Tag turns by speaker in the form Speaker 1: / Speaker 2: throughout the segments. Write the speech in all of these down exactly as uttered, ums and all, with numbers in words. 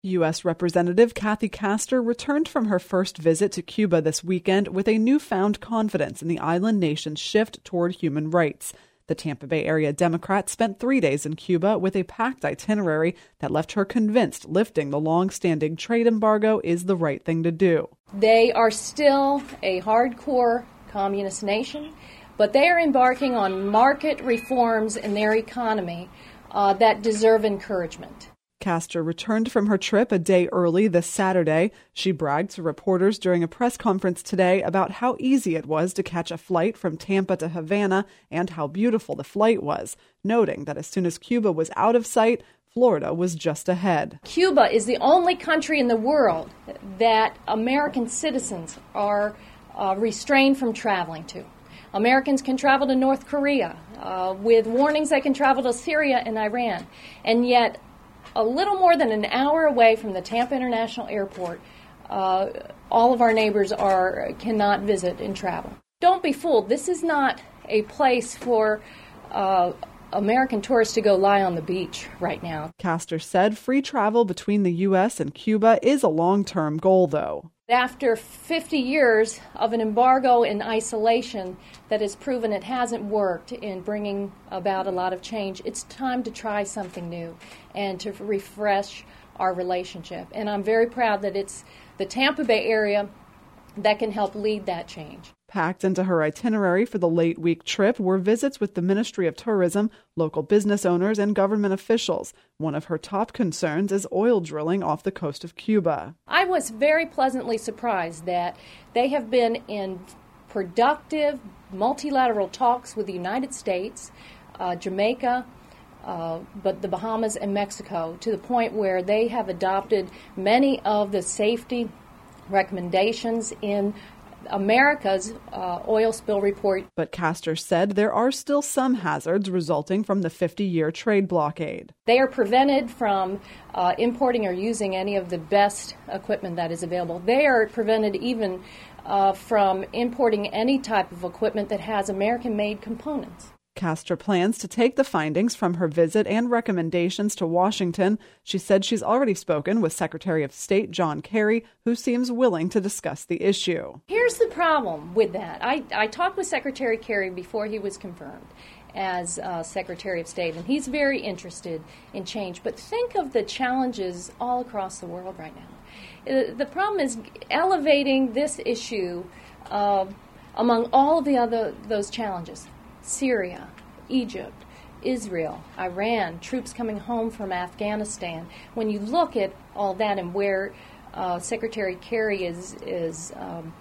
Speaker 1: U S. Representative Kathy Castor returned from her first visit to Cuba this weekend with a newfound confidence in the island nation's shift toward human rights. The Tampa Bay area Democrat spent three days in Cuba with a packed itinerary that left her convinced lifting the long-standing trade embargo is the right thing to do.
Speaker 2: They are still a hardcore communist nation, but they are embarking on market reforms in their economy uh, that deserve encouragement.
Speaker 1: Castor returned from her trip a day early this Saturday. She bragged to reporters during a press conference today about how easy it was to catch a flight from Tampa to Havana and how beautiful the flight was, noting that as soon as Cuba was out of sight, Florida was just ahead.
Speaker 2: Cuba is the only country in the world that American citizens are uh, restrained from traveling to. Americans can travel to North Korea uh, with warnings they can travel to Syria and Iran, and yet a little more than an hour away from the Tampa International Airport, uh, all of our neighbors are cannot visit and travel. Don't be fooled. This is not a place for uh, American tourists to go lie on the beach right now.
Speaker 1: Castor said free travel between the U S and Cuba is a long-term goal, though.
Speaker 2: After fifty years of an embargo and isolation that has proven it hasn't worked in bringing about a lot of change, it's time to try something new and to refresh our relationship. And I'm very proud that it's the Tampa Bay area that can help lead that change.
Speaker 1: Packed into her itinerary for the late week trip were visits with the Ministry of Tourism, local business owners, and government officials. One of her top concerns is oil drilling off the coast of Cuba.
Speaker 2: I was very pleasantly surprised that they have been in productive multilateral talks with the United States, uh, Jamaica, uh, but the Bahamas and Mexico, to the point where they have adopted many of the safety recommendations in America's uh, oil spill report.
Speaker 1: But Castor said there are still some hazards resulting from the fifty-year trade blockade.
Speaker 2: They are prevented from uh, importing or using any of the best equipment that is available. They are prevented even uh, from importing any type of equipment that has American-made components.
Speaker 1: Castor plans to take the findings from her visit and recommendations to Washington. She said she's already spoken with Secretary of State John Kerry, who seems willing to discuss the issue.
Speaker 2: Here's the problem with that. I, I talked with Secretary Kerry before he was confirmed as uh, Secretary of State, and he's very interested in change. But think of the challenges all across the world right now. Uh, the problem is elevating this issue uh, among all of the other those challenges. Syria, Egypt, Israel, Iran, troops coming home from Afghanistan. When you look at all that and where uh, Secretary Kerry is is um,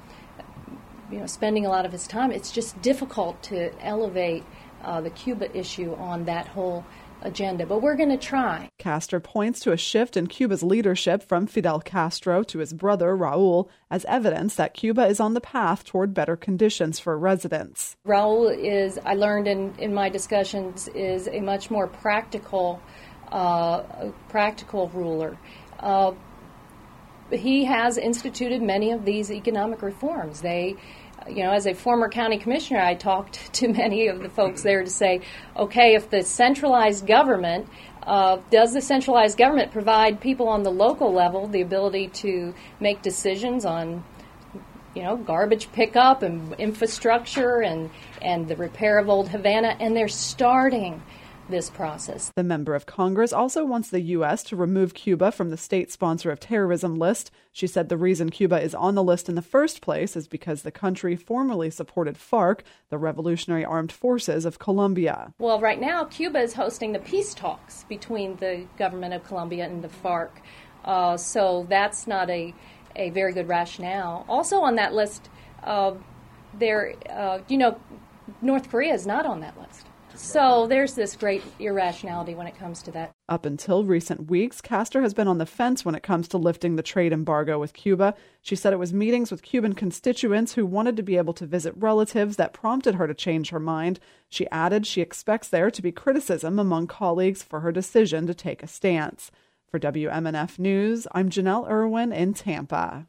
Speaker 2: you know spending a lot of his time, it's just difficult to elevate uh, the Cuba issue on that whole agenda, but we're going to try.
Speaker 1: Castor points to a shift in Cuba's leadership from Fidel Castro to his brother Raul as evidence that Cuba is on the path toward better conditions for residents.
Speaker 2: Raul is, I learned in, in my discussions, is a much more practical, uh, practical ruler. Uh, he has instituted many of these economic reforms. They You know, as a former county commissioner, I talked to many of the folks there to say, okay, if the centralized government, uh, does the centralized government provide people on the local level the ability to make decisions on, you know, garbage pickup and infrastructure and, and the repair of old Havana? And they're starting this process.
Speaker 1: The member of Congress also wants the U S to remove Cuba from the state sponsor of terrorism list. She said the reason Cuba is on the list in the first place is because the country formerly supported FARC, the Revolutionary Armed Forces of Colombia.
Speaker 2: Well, right now, Cuba is hosting the peace talks between the government of Colombia and the FARC. Uh, so that's not a, a very good rationale. Also on that list, uh, there, uh, you know, North Korea is not on that list. So there's this great irrationality when it comes to that.
Speaker 1: Up until recent weeks, Castor has been on the fence when it comes to lifting the trade embargo with Cuba. She said it was meetings with Cuban constituents who wanted to be able to visit relatives that prompted her to change her mind. She added she expects there to be criticism among colleagues for her decision to take a stance. For W M N F News, I'm Janelle Irwin in Tampa.